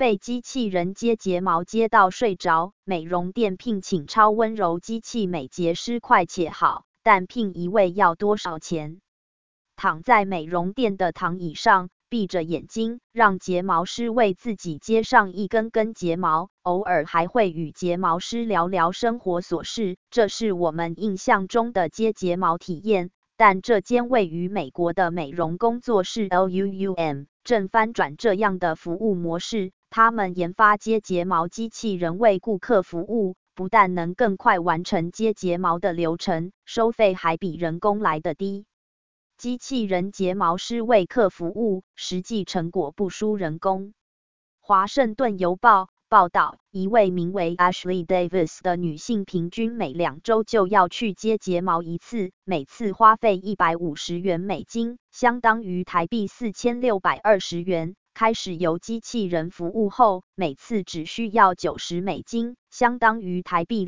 费机器人接睫毛接到睡着，美容店聘请超温柔机器美睫师快且好，但聘一位要多少钱？躺在美容店的躺椅上，闭着眼睛，让睫毛师为自己接上一根根睫毛，偶尔还会与睫毛师聊聊生活琐事，这是我们印象中的接睫毛体验。但这间位于美国的美容工作室 LUUM 正翻转这样的服务模式，他们研发接睫毛机器人为顾客服务，不但能更快完成接睫毛的流程，收费还比人工来得低。机器人睫毛师为客服务，实际成果不输人工。华盛顿邮报报道，一位名为 Ashley Davis 的女性平均每2周就要去接睫毛一次，每次花费150元美金，相当于台币4620元。开始由机器人服务后，每次只需要90美金，相当于台币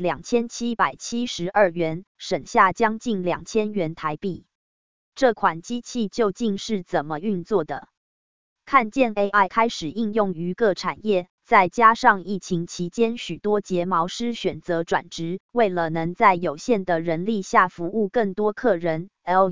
2772元，省下将近2000元台币。这款机器究竟是怎么运作的？看见 AI 开始应用于各产业，再加上疫情期间许多睫毛师选择转职，为了能在有限的人力下服务更多客人，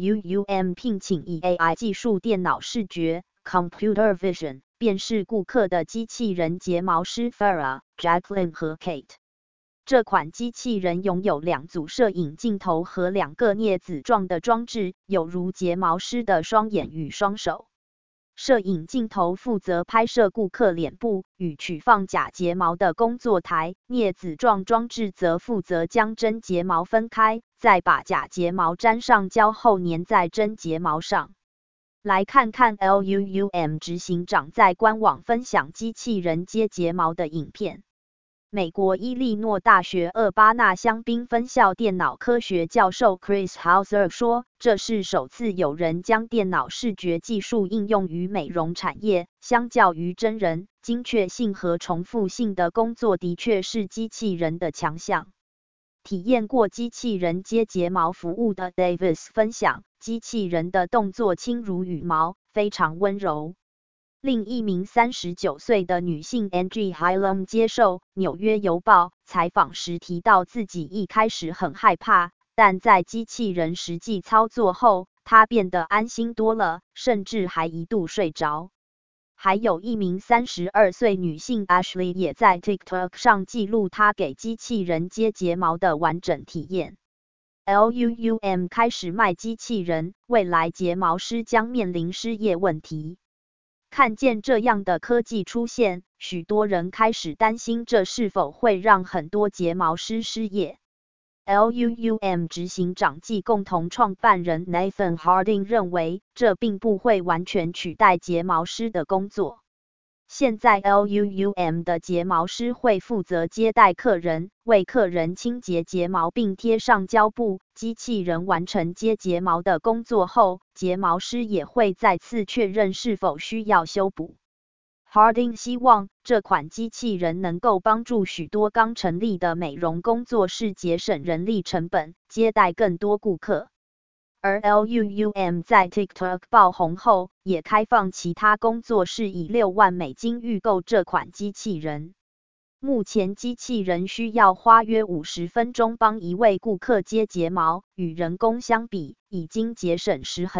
LUUM 聘请以 AI 技术电脑视觉 Computer Vision 辨识顾客的机器人睫毛师 Farah、Jacqueline 和 Kate。这款机器人拥有2组摄影镜头和2个镊子状的装置，有如睫毛师的双眼与双手。摄影镜头负责拍摄顾客脸部与取放假睫毛的工作台，镊子状装置则负责将真睫毛分开，再把假睫毛沾上胶后粘在真睫毛上。来看看 LUUM 执行长在官网分享机器人接睫毛的影片。美国伊利诺大学厄巴纳香槟分校电脑科学教授 Chris Hauser 说，这是首次有人将电脑视觉技术应用于美容产业，相较于真人，精确性和重复性的工作的确是机器人的强项。体验过机器人接睫毛服务的 Davis 分享，机器人的动作轻如羽毛，非常温柔。另一名39岁的女性 Angie Hylam 接受《纽约邮报》采访时提到，自己一开始很害怕，但在机器人实际操作后，她变得安心多了，甚至还一度睡着。还有一名32岁女性 Ashley 也在 TikTok 上记录她给机器人接睫毛的完整体验。LUUM 开始卖机器人，未来睫毛师将面临失业问题。看见这样的科技出现，许多人开始担心这是否会让很多睫毛师失业。LUUM 执行长暨共同创办人 Nathan Harding 认为，这并不会完全取代睫毛师的工作。现在 LUUM 的睫毛师会负责接待客人，为客人清洁睫毛并贴上胶布，机器人完成接睫毛的工作后，睫毛师也会再次确认是否需要修补。Harding 希望这款机器人能够帮助许多刚成立的美容工作室节省人力成本，接待更多顾客。而 LUUM 在 TikTok 爆红后，也开放其他工作室以6万美金预购这款机器人。目前机器人需要花约50分钟帮一位顾客接睫毛，与人工相比，已经节省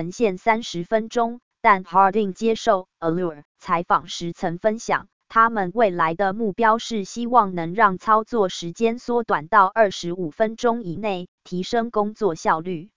/30分钟。但 Harding 接受 Allure 采访时曾分享，他们未来的目标是希望能让操作时间缩短到25分钟以内，提升工作效率。